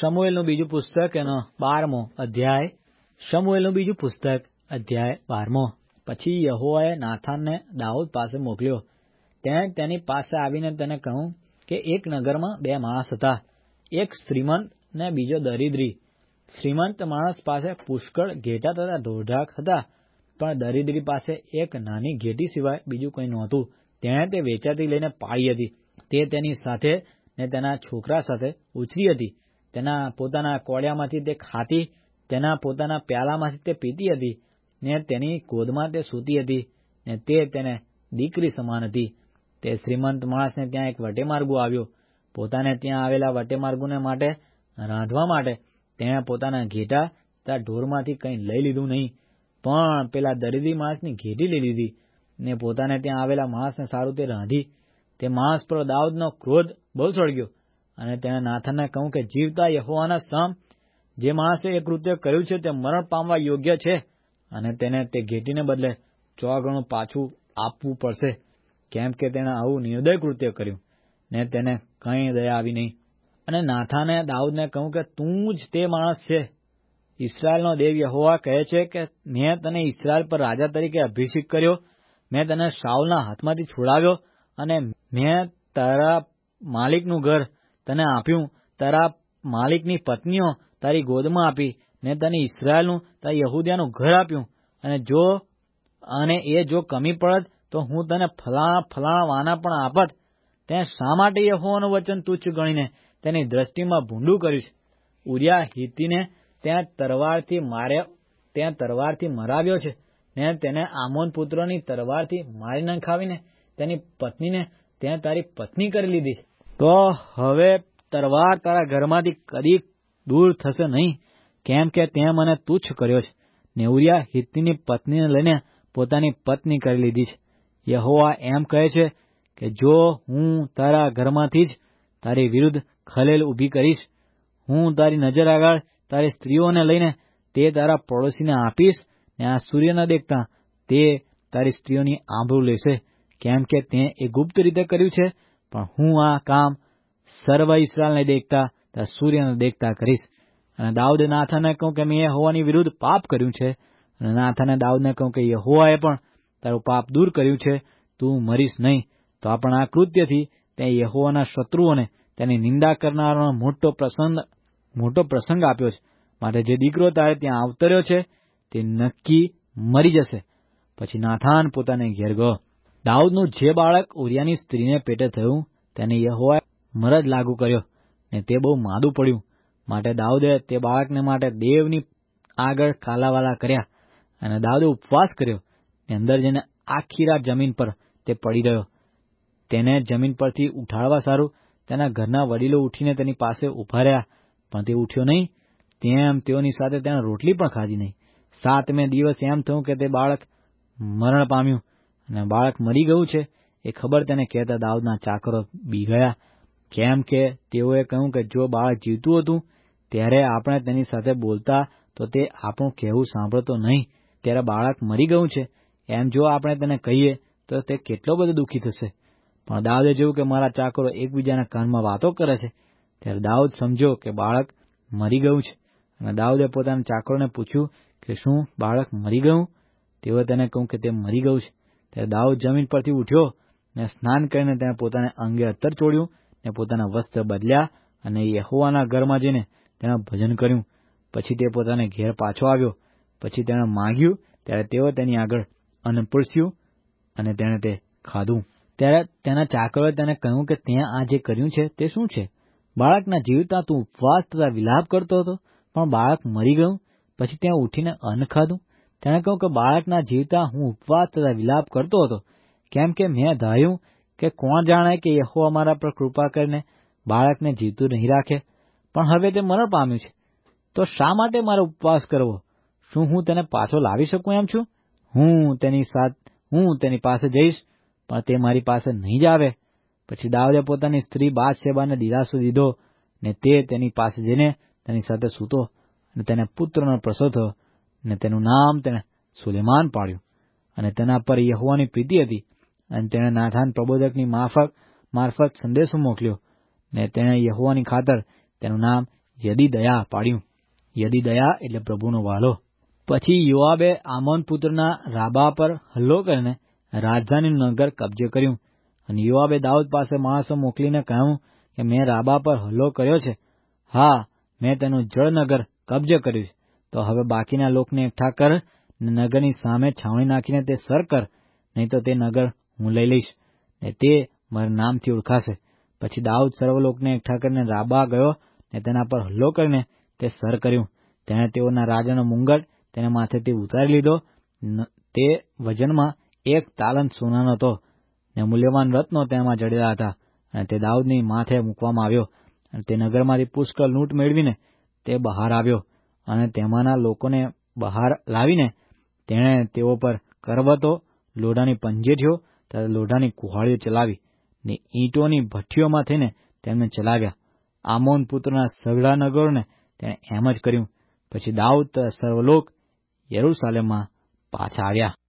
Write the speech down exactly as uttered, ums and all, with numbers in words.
શમુએલનું બીજું પુસ્તક એનો બારમો અધ્યાય શમુએલનું બીજું પુસ્તક અધ્યાય બારમો. પછી યહોવાએ નાથાનને દાઉદ પાસે મોકલ્યો. તેણે તેની પાસે આવીને તેને કહ્યું કે એક નગરમાં બે માણસ હતા, એક શ્રીમંત ને બીજો દરિદ્રી. શ્રીમંત માણસ પાસે પુષ્કળ ઘેટા તથા ઢોરઢાક હતા, પણ દરિદ્રી પાસે એક નાની ઘેટી સિવાય બીજું કંઈ નહોતું. તેણે તે વેચાતી લઈને પાળી હતી. તે તેની સાથે ને તેના છોકરા સાથે ઉછરી હતી. તેના પોતાના કોળિયામાંથી તે ખાતી, તેના પોતાના પ્યાલામાંથી તે પીતી હતી, ને તેની ગોદમાં તે સૂતી હતી, ને તે તેને દીકરી સમાન હતી. તે શ્રીમંત માણસને ત્યાં એક વટેમાર્ગુ આવ્યો. પોતાને ત્યાં આવેલા વટેમાર્ગુને માટે રાંધવા માટે તેણે પોતાના ઘેટા તથા ઢોરમાંથી કંઈ લઈ લીધું નહીં, પણ પેલા દરિદ્રી માણસની ઘેટી લઈ લીધી, ને પોતાને ત્યાં આવેલા માણસને સારું તે રાંધી. તે માણસ પર દાઉદનો ક્રોધ બહુ સળગ્યો, અને તેણે નાથાનને કહ્યું કે જીવતા યહોવાના સમ જે માણસે એ કૃત્ય કર્યું છે તે મરણ પામવા યોગ્ય છે, અને તેને તે ઘેટીને બદલે ચોગણું પાછું આપવું પડશે, કેમ કે તેણે આવું નિર્દય કૃત્ય કર્યું, ને તેને કંઈ દયા આવી નહીં. અને નાથાને દાઉદને કહ્યું કે તું જ તે માણસ છે. ઇસ્રાયેલનો દેવ યહોવા કહે છે કે મેં તને ઇસ્રાયેલ પર રાજા તરીકે અભિષેક કર્યો, મેં તને શાઉલના હાથમાંથી છોડાવ્યો, અને મેં તારા માલિકનું ઘર તને આપ્યું, તારા માલિકની પત્નીઓ તારી ગોદમાં આપી, ને તને ઇસ્રાયેલનું તારા યહૂદિયાનું ઘર આપ્યું. અને જો અને એ જો કમી પડત તો હું તને ફલાણા ફલાણા વાના પણ આપત. તે શા માટે યહોવાનું વચન તુચ્છ ગણીને તેની દ્રષ્ટિમાં ભૂંડું કર્યું છે? ઉરિયા હિત્તીને ત્યાં તરવારથી માર્યો, ત્યાં તરવારથી મરાવ્યો છે, ને તેને આમોન પુત્રોની તરવારથી મારી નંખાવીને તેની પત્નીને ત્યાં તારી પત્ની કરી લીધી છે. તો હવે તરવાર તારા ઘરમાંથી કદી દૂર થશે નહીં, કેમ કે તે મને તુચ્છ કર્યો છે, ને ઉરિયા હિત્તીની પત્નીને લઈને પોતાની પત્ની કરી લીધી છે. યહોવા એમ કહે છે કે જો હું તારા ઘરમાંથી જ તારી વિરુદ્ધ ખલેલ ઊભી કરીશ, હું તારી નજર આગળ તારી સ્ત્રીઓને લઈને તે તારા પડોશીને આપીશ, ને આ સૂર્ય ન દેખતા તે તારી સ્ત્રીઓની આંબરૂ લેશે, કેમ કે તે એ ગુપ્ત રીતે કર્યું છે, પણ હું આ કામ સર્વ ઇસ્રાયેલને દેખતા ત્યાં સૂર્યને દેખતા કરીશ. અને દાઉદે નાથાને કહ્યું કે મેં યહોવાની વિરુદ્ધ પાપ કર્યું છે. અને નાથાને દાઉદને કહ્યું કે યહોવાએ પણ તારું પાપ દૂર કર્યું છે, તું મરીશ નહીં. તો પણ આ કૃત્યથી તે યહોવાના શત્રુઓને તેની નિંદા કરનારાનો મોટો પ્રસંગ મોટો પ્રસંગ આપ્યો છે. માટે જે દીકરો તારે ત્યાં આવતર્યો છે તે નક્કી મરી જશે. પછી નાથાન પોતાને ઘેર ગયો. દાઉદનું જે બાળક ઉરિયાની સ્ત્રીને પેટે થયું તેને યહોવાએ મરદ લાગુ કર્યો, ને તે બહુ માદું પડ્યું. માટે દાઉદે તે બાળકને માટે દેવની આગળ કાલાવાલા કર્યા, અને દાઉદે ઉપવાસ કર્યો, ને અંદર જઈને આખી રાત જમીન પર તે પડી રહ્યો. તેને જમીન પરથી ઉઠાડવા સારું તેના ઘરના વડીલો ઉઠીને તેની પાસે ઉભા રહ્યા, પણ તે ઉઠ્યો નહીં. તેમ તેઓની સાથે તેણે રોટલી પણ ખાધી નહીં. સાતમે દિવસ એમ થયું કે તે બાળક મરણ પામ્યું, અને બાળક મરી ગયું છે એ ખબર તેને કહેતા દાઉદના ચાકરો બી ગયા, કેમ કે તેઓએ કહ્યું કે જો બાળક જીવતું હતું ત્યારે આપણે તેની સાથે બોલતા તો તે આપણું કહેવું સાંભળતો નહીં, ત્યારે બાળક મરી ગયું છે એમ જો આપણે તેને કહીએ તો તે કેટલો બધો દુઃખી થશે. પણ દાઉદે જોયું કે મારા ચાકરો એકબીજાના કાનમાં વાતો કરે છે, ત્યારે દાઉદ સમજ્યો કે બાળક મરી ગયું છે. અને દાઉદે પોતાના ચાકરોને પૂછ્યું કે શું બાળક મરી ગયું? તેઓએ તેને કહ્યું કે તે મરી ગયું છે. ત્યારે દાઉદ જમીન પરથી ઉઠ્યો, ને સ્નાન કરીને તેને પોતાને અંગે અત્તર ચોળ્યું, ને પોતાના વસ્ત્ર બદલ્યા, અને યહોવાના ઘરમાં જઈને તેના ભજન કર્યું. પછી તે પોતાને ઘેર પાછો આવ્યો. પછી તેણે માંગ્યું ત્યારે તેઓ તેની આગળ અન્ન પીરસ્યું, અને તેણે તે ખાધું. ત્યારે તેના ચાકરોએ તેને કહ્યું કે તે આ જે કર્યું છે તે શું છે? બાળકના જીવતા તું ઉપવાસ તથા વિલાપ કરતો હતો, પણ બાળક મરી ગયું પછી ત્યાં ઉઠીને અન્ન ખાધું. તેણે કહ્યું કે બાળકના જીવતા હું ઉપવાસ તથા વિલાપ કરતો હતો, કેમ કે મેં ધાર્યું કે કોણ જાણે કે યહોવા અમારા પર કૃપા કરીને બાળકને જીવતું નહીં રાખે, પણ હવે તે મરણ પામ્યું છે. તો શા માટે મારે ઉપવાસ કરવો? શું હું તેને પાછો લાવી શકું એમ છું? હું તેની સાથે હું તેની પાસે જઈશ, પણ તે મારી પાસે નહીં જ આવે. પછી દાઉદે પોતાની સ્ત્રી બાથશેબાને દિલાસો દીધો, ને તે તેની પાસે જઈને તેની સાથે સૂતો, અને તેને પુત્રનો પ્રસવ થયો, ને તેનું નામ તેણે સુલેમાન પાડ્યું. અને તેના પર યહોવાની પ્રીતિ હતી, અને તેણે નાથાન પ્રબોધકની માફક મારફત સંદેશો મોકલ્યો, ને તેણે યહોવાની ખાતર તેનું નામ યદિદયા પાડ્યું. યદિદયા એટલે પ્રભુનો વાલો. પછી યોઆબે આમોન પુત્રના રાબા પર હલ્લો કરીને રાજધાનીનું નગર કબજે કર્યું. અને યોઆબે દાઉદ પાસે માણસો મોકલીને કહ્યું કે મેં રાબા પર હલ્લો કર્યો છે. હા, મેં તેનું જળનગર કબજે કર્યું છે. તો હવે બાકીના લોકને એકઠા કર ને નગરની સામે છાવણી નાખીને તે સર કર, નહીં તો તે નગર હું લઈ લઈશ ને તે મારા નામથી ઓળખાશે. પછી દાઉદ સર્વલોકને એકઠા કરીને રાબા ગયો ને તેના પર હલ્લો કરીને તે સર કર્યું. તેણે તેઓના રાજાનો મુંગટ તેને માથેથી ઉતારી લીધો. તે વજનમાં એક તાલંત સોનાનો હતો ને મૂલ્યવાન રત્નો તેમાં જડેલા હતા. અને તે દાઉદની માથે મૂકવામાં આવ્યો. અને તે નગરમાંથી પુષ્કળ લૂંટ મેળવીને તે બહાર આવ્યો. અને તેમાંના લોકોને બહાર લાવીને તેણે તેઓ પર કરવતો, લોઢાની પંજેઠીઓ તથા લોઢાની કુહાડીઓ ચલાવી ને ઈંટોની ભઠ્ઠીઓમાં થઈને તેમને ચલાવ્યા. આમોન પુત્રના સઘળા નગરોને તેણે એમ જ કર્યું. પછી દાઉદ સર્વલોક યરૂશાલેમમાં પાછા આવ્યા.